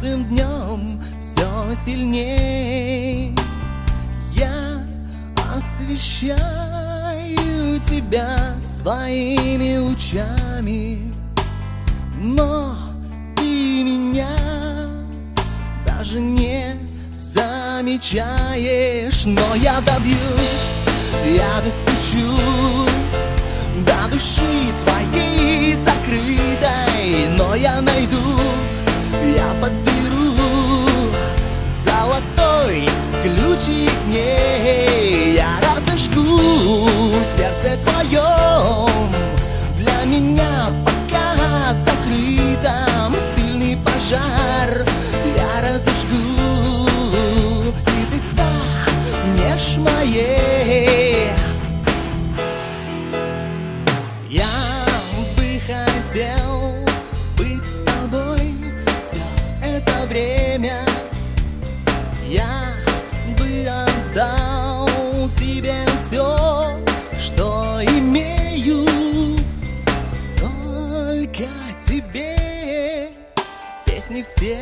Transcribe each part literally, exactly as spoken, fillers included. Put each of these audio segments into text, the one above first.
каждым днем все сильней. Я освещаю тебя своими лучами, но ты меня даже не замечаешь. Но я добьюсь, я достучусь до души твоей закрытой. Но я найду, я подберу золотой ключик к ней. Я разожгу в сердце твоем для меня пока закрытом сильный пожар. Я разожгу, и ты станешь моей. Я бы хотел быть с тобой все это время. Я бы отдал тебе все, что имею, только тебе песни все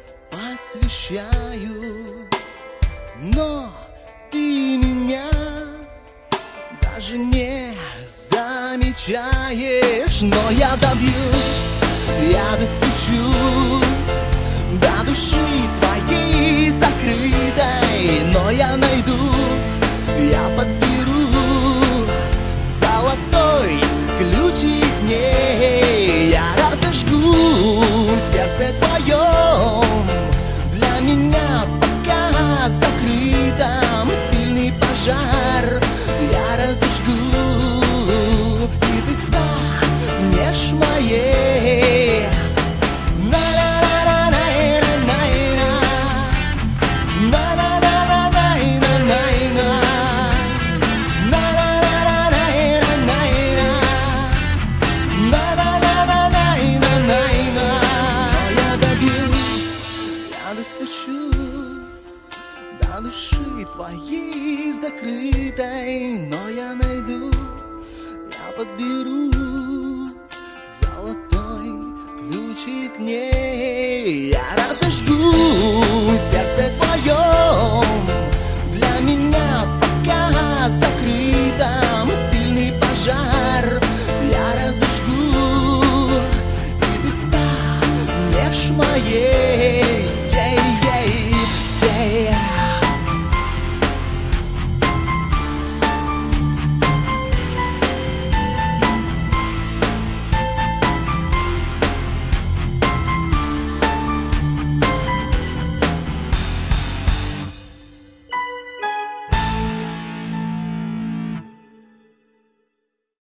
посвящаю. Но ты меня даже не замечаешь. Но я добьюсь, я достучусь до души твоей закрытой. Но я найду, я подберу золотой ключик к ней. Я разожгу в сердце твоем для меня пока закрытом сильный пожар. Я разожгу, и ты станешь моей. Достучусь до души твоей закрытой. Но я найду, я подберу золотой ключик к ней.